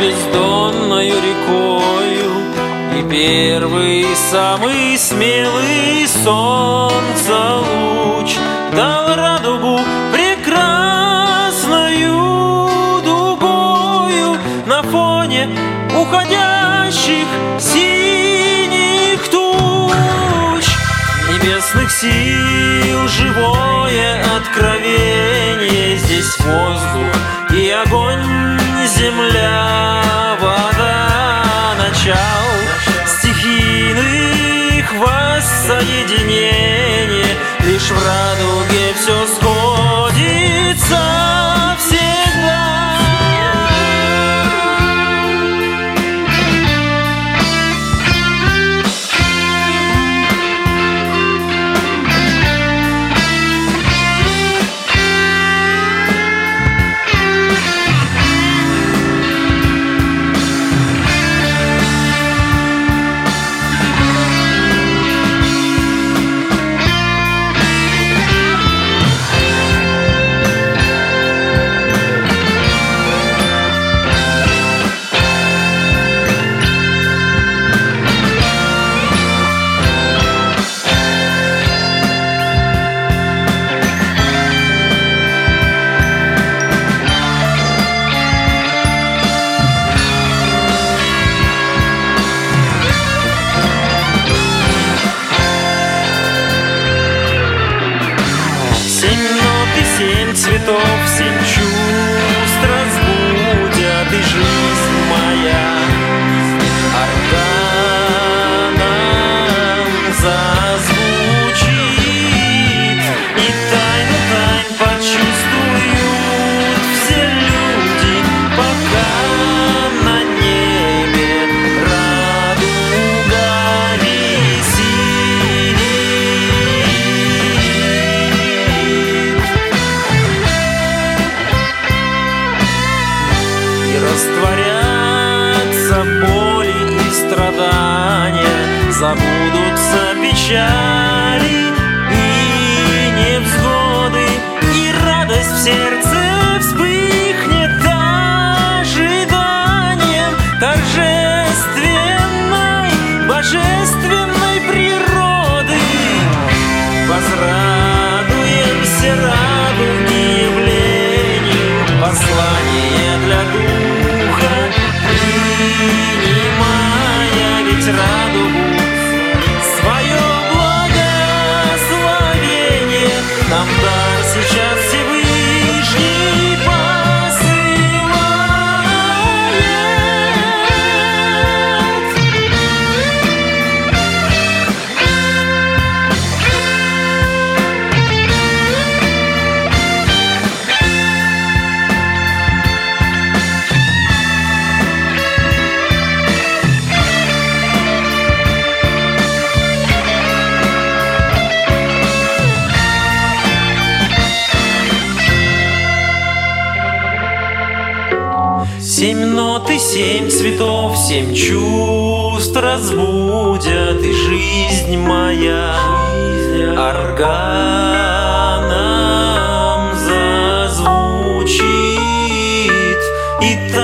бездонною рекою, и первый, самый смелый солнца луч дал радугу прекрасною дугою на фоне уходящих синих туч. Небесных сил живое откровение, здесь воздух и огонь, земля, вода, начал стихийных воссоединений. Лишь в радуге все сходится всегда. Семь цветов, семь чувств разбудят, и жизнь моя органом зазвучит, и тайну тайн почувствуют все люди, пока на небе радуга висит. Растворятся боли и страдания, забудутся печали и невзгоды, и радость в сердце вспыхнет ожиданием торжественной, божественной природы. Возрадуемся радуге явлению, послание для духа, принимая ведь радугу, свое благословение нам дар сейчас Всевышний посылает. Семь нот и семь цветов, семь чувств разбудят, и жизнь моя органом зазвучит, и